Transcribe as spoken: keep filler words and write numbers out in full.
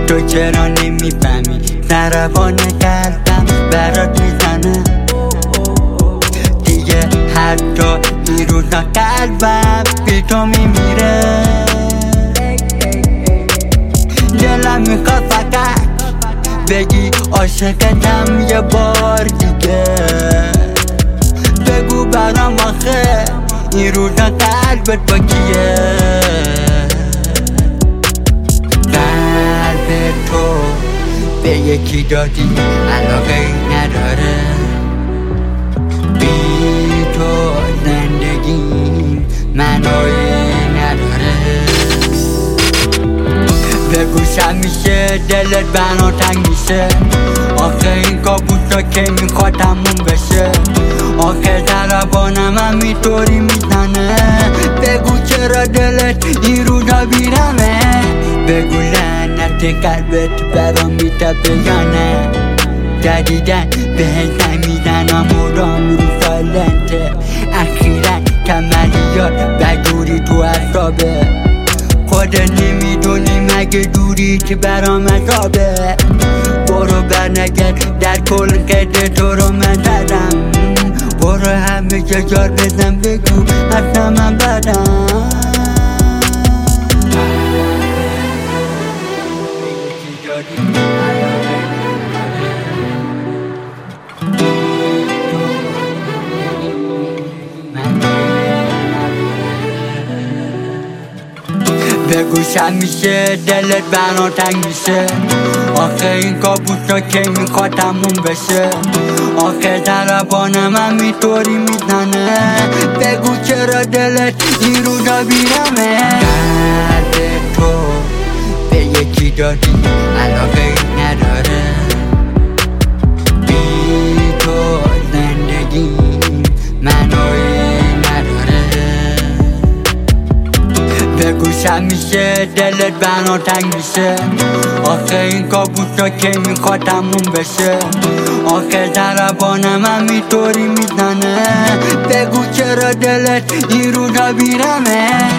تو چرا نمیفهمی ضربان قلبم برات میزنه دیگه، حتی این روزا قلبم بی تو میمیره. دلم میخواد فقط بگی عاشقتم یه بار دیگه. بگو برام آخه این روزا قلبت با کیه؟ قلب تو به یکی دادی علاقه ای نداره، بی تو زندگی منوی نداره. بگوشم میشه دلت بنا تنگ میشه، آخه این کابوسا که میخواد تموم بشه. آخه ضربانم هم میطوری میزنه، بگو چرا دلت این روزا بیرمه. بگو لعنت قلبت برام میتپه یا نه، جدیدن بهت نمیزنم مدام رو سالنته. اخیرا کمالیات بدوری تو اعصابه، خودت نمیدونی مگه دوری که برام عذابه. برو برنگرد در کل قد تو رو من زدم، برو همه جا جار بزن بگو اصلا من بدم. بگوشم میشه دلت بنا تنگ میشه، آخه این کابوسا که میخواد تموم بشه. آخه ضربانم هم میطوری میزنه، بگو چرا دلت این روزا بیرمه. قلب تو به یکی دادی علاقه ای نداره، بی تو زندگی منوی نداره. بگوشم میشه دلت بنا تنگ میشه، آخه این کابوسا که میخواد تموم بشه. آخه ضربانم هم میطوری میزنه، بگو چرا دلت این روزا بیرمه.